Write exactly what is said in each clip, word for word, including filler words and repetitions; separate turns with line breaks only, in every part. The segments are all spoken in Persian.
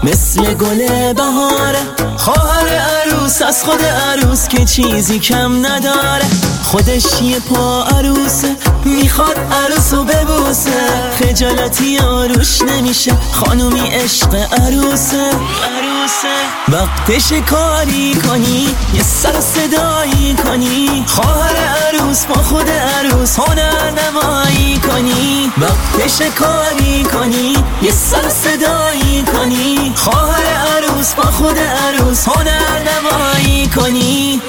مثل گل بهاره. خواهر عروس از خود عروس که چیزی کم نداره. خودش یه پا عروسه، میخواد عروسو ببوسه. خجالتی آروش نمیشه، خانومی عشق عروسه. عروسه وقتش کاری کنی، یه سر صدایی کنی. خواهر عروس با خود عروس هنر نمایی کنی. وقتش کاری کنی، یه سر صدایی کنی. خواهر عروس با خود عروس هنر نمایی کنی.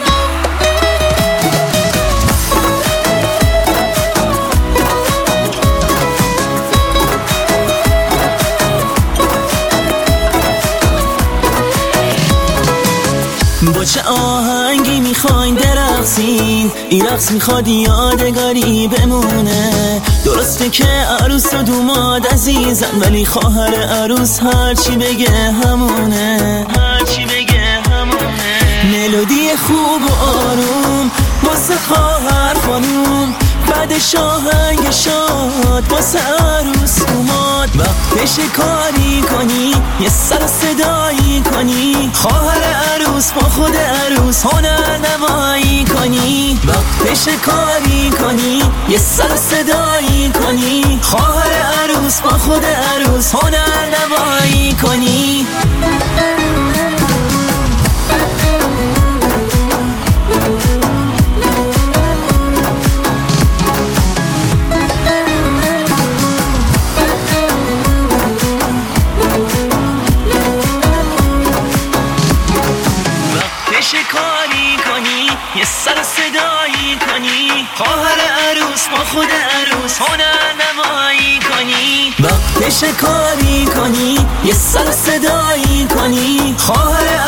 با چه آهنگی میخواین درقصین؟ این رقص میخواد یادگاری بمونه. درسته که عروس و دوماد عزیزن، ولی خواهر عروس هرچی بگه همونه. هرچی بگه همونه. ملودی خوب و آروم واسه خواهر خانوم، بعدش آهنگ شاد واسه عروس دوماد. وقتش کاری کنی، یه سر صدایی کنی. خواهر عروس با خود عروس هنر نمایی کنی. وقتش کاری کنی، یه سر صدایی کنی. خواهر عروس با خود عروس هنر نمایی کنی. کاری کنی، یه سر صدایی کنی. خواهر عروس با خود عروس هنر نمایی کنی. وقتش کاری کنی، یه سر صدایی کنی. خواهر